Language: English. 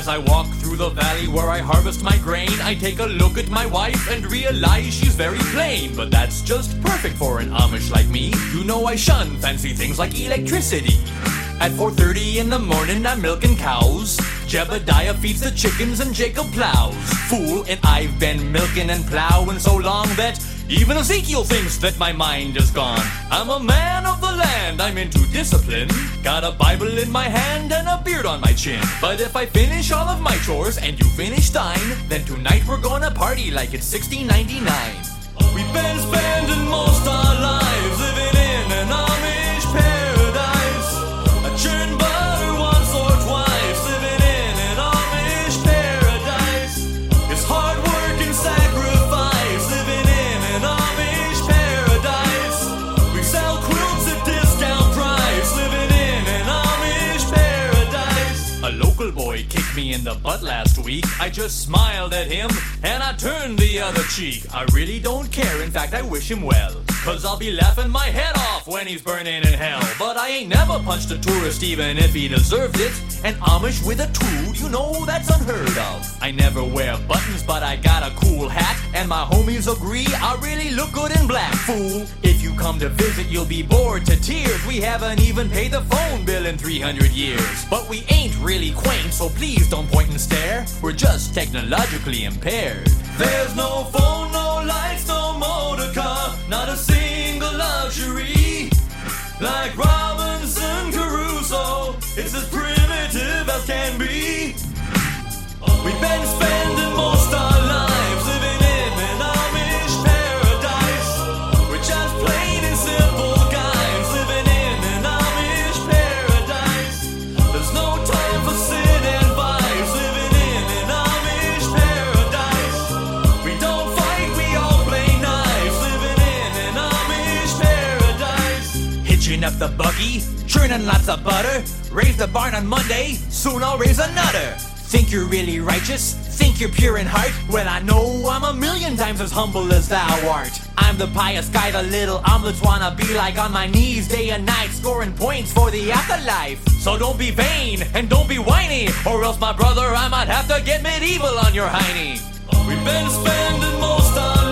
As I walk through the valley where I harvest my grain, I take a look at my wife and realize she's very plain. But that's just perfect for an Amish like me. You know I shun fancy things like electricity. At 4:30 in the morning I'm milking cows. Jebediah feeds the chickens and Jacob plows. Fool, and I've been milking and plowing so long that even Ezekiel thinks that my mind is gone. I'm a man of the land, I'm into discipline. Got a Bible in my hand and a beard on my chin. But if I finish all of my chores and you finish thine, then tonight we're gonna party like it's 1699. We've been spending most our lives living in an Amish paradise. I churn butter once or twice, living in an Amish paradise. It's hard work and sacrifice, living in an Amish paradise. We sell quilts at discount price, living in an Amish paradise. A local boy kicked me in the butt last week. I just smiled at him and I turned the other cheek. I really don't care, in fact I wish him well, 'cause I'll be laughing my head off when he's burning in hell. But I ain't never punched a tourist even if he deserved it. An Amish with a tool, you know that's unheard of. I never wear buttons but I got a cool hat, and my homies agree I really look good in black. Fool, if you come to visit you'll be bored to tears. We haven't even paid the phone bill in 300 years. But we ain't really quaint, so please don't point and stare. We're just technologically impaired. There's no phone, no lights, no motor car, not a single luxury. Like Robinson Crusoe, it's as primitive as can be. We've been spending most our lives living in an Amish paradise. We're just plain and simple guys living in an Amish paradise. There's no time for sin and vice, living in an Amish paradise. We don't fight, we all play nice, living in an Amish paradise. Hitching up the buggy, churning lots of butter. Raise the barn on Monday, soon I'll raise another. Think you're really righteous? Think you're pure in heart? Well, I know I'm a million times as humble as thou art. I'm the pious guy the little omelets wanna be like, on my knees day and night, scoring points for the afterlife. So don't be vain and don't be whiny, or else my brother I might have to get medieval on your hiney. We've been spending most our